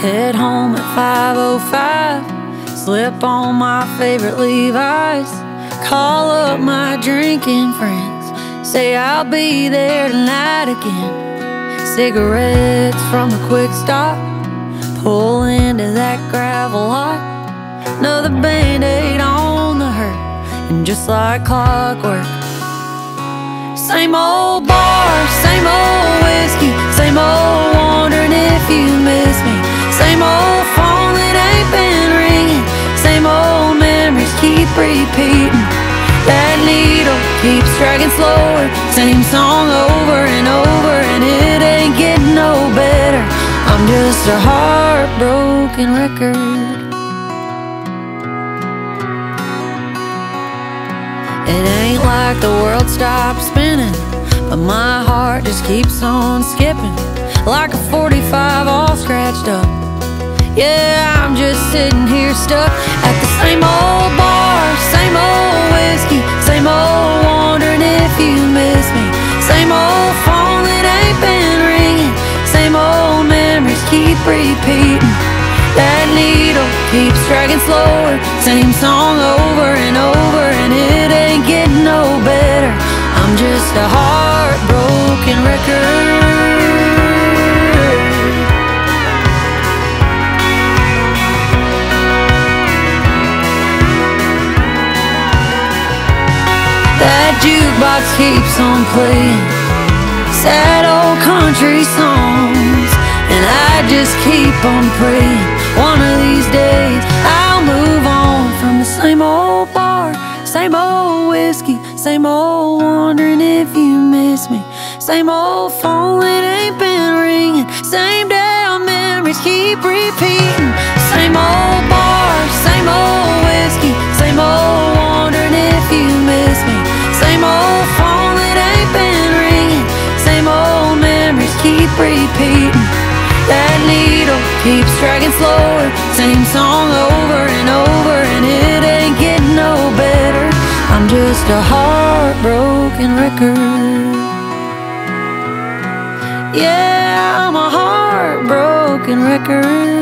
Head home at 5:05, slip on my favorite Levi's, call up my drinking friends, say I'll be there tonight again. Cigarettes from the quick stop, pull into that gravel lot, another Band-Aid on the hurt, and just like clockwork, same old bar, same old whiskey, same old wondering if you miss me, same old phone that ain't been ringing, same old memories keep repeating. That needle keeps striking slower, same song over and over, and it ain't getting no better. I'm just a heartbroken record. It ain't like the world stopped spinning, but my heart just keeps on skipping, like a 45 all scratched up. Yeah, I'm just sitting here stuck at the same old bar, same old whiskey, same old wondering if you miss me, same old phone that ain't been ringing, same old memories keep repeating. That needle keeps striking slower, same song over and over, and it ain't getting no better. I'm just a heartbroken record. That jukebox keeps on playing sad old country songs, and I just keep on praying one of these days I'll move on from the same old bar, same old whiskey, same old wondering if you miss me, same old phone that ain't been ringing, same damn memories keep repeating. Same old bar, same old whiskey, same old wondering if you miss me, same old phone that ain't been ringing, same old memories keep repeating. That needle keeps striking slower, same song over and over, and it ain't getting no better. I'm just a heartbroken record. Yeah, I'm a heartbroken record.